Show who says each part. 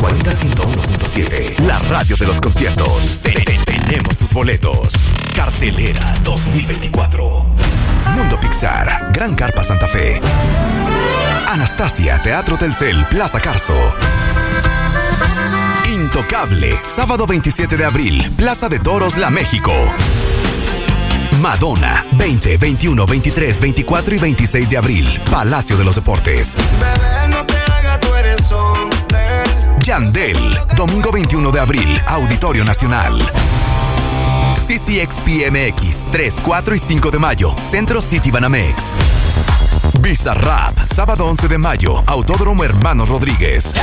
Speaker 1: 101.7, la radio de los conciertos. Tenemos tus boletos. Cartelera 2024. Mundo Pixar, Gran Carpa Santa Fe. Anastasia, Teatro Telcel, Plaza Carso. Intocable, sábado 27 de abril, Plaza de Toros, La México. Madonna, 20, 21, 23, 24 y 26 de abril, Palacio de los Deportes.
Speaker 2: Bebé, no te hagas, tú eres hombre.
Speaker 1: Yandel, domingo 21 de abril, Auditorio Nacional. CCXPMX, 3, 4 y 5 de mayo, Centro City Banamex. Bizarrap, sábado 11 de mayo, Autódromo Hermanos Rodríguez.